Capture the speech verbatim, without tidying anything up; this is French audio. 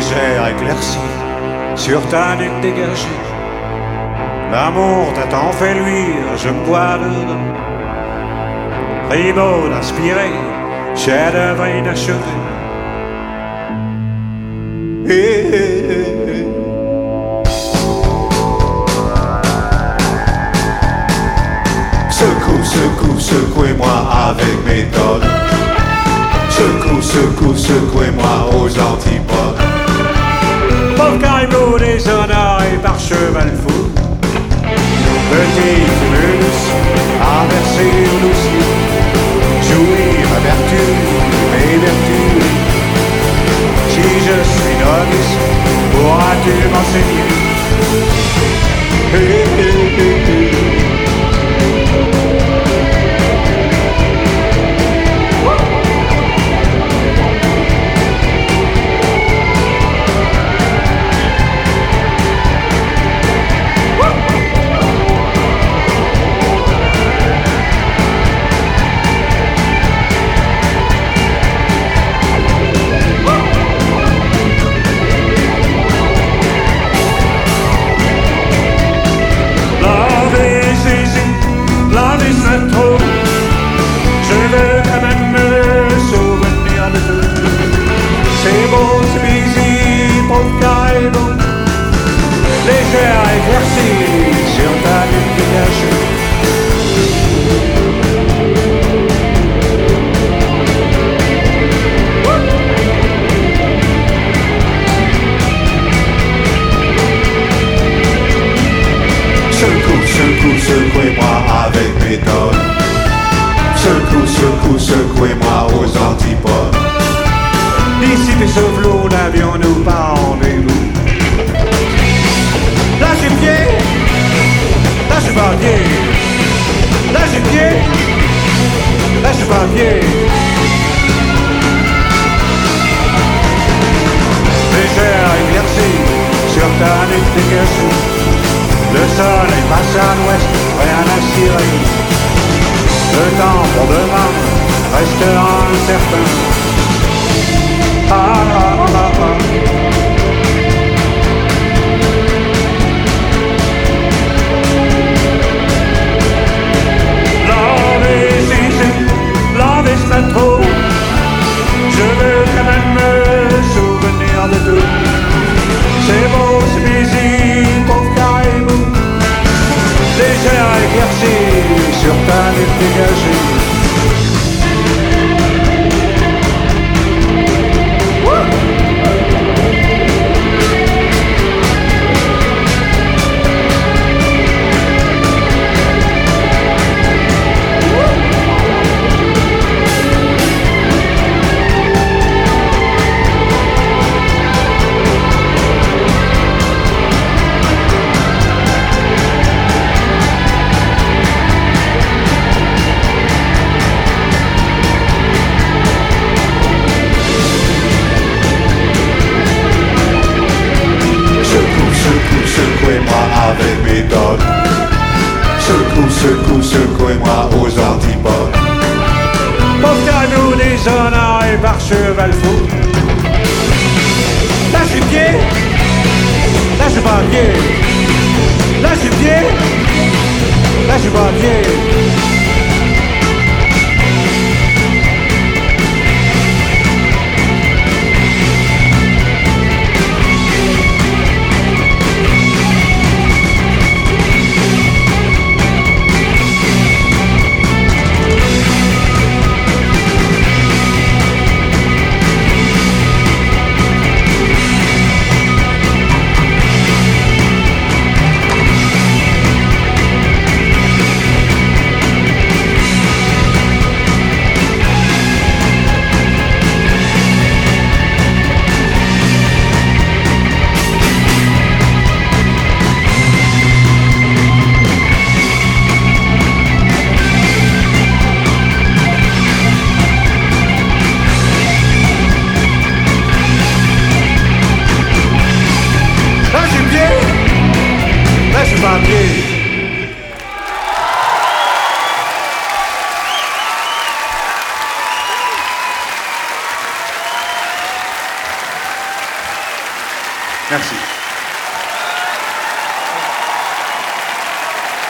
légère éclaircie sur ta nuque dégagée. L'amour t'a tant fait luire, je me vois dedans. Primo d'inspiré, chef-d'œuvre inachevé. Hey, hey, hey. Secoue, secoue, secouez-moi avec méthode. Secoue, secoue, secouez-moi aux antipodes. Pauvre caribou déshonoré par cheval fou. Petit cumulus à verser au dossier. Jouir ma vertu, mes vertus. Si je suis novice, pourras-tu m'enseigner? Hey, hey, hey, hey. Légère éclaircie sur ta nuque dégagée. Secoue, secoue, secouez-moi avec méthode. Secoue, secoue, secouez-moi aux antipodes. Dissipez ce flot d'avion, nous pas rendez-vous. Là j'ai pied, là j'ai pas pied. Là j'ai pied, là j'ai pas pied. Légère éclaircie sur ta nuque dégagée. Le soleil passe à l'ouest, rien à cirer. Le temps pour demain restera incertain. Ah ah ah ah. Trop. Je veux quand même me souvenir de tout. C'est beau, c'est busy, pauvre caribou. Légère éclaircie sur ta nuque dégagée. Avec méthode. Secoue, secoue, secouez-moi aux antipodes. Pauvre caribou déshonoré par cheval fou. Là j'ai pied, là j'ai pas pied. Là j'ai pied, là j'ai pas pied. Merci.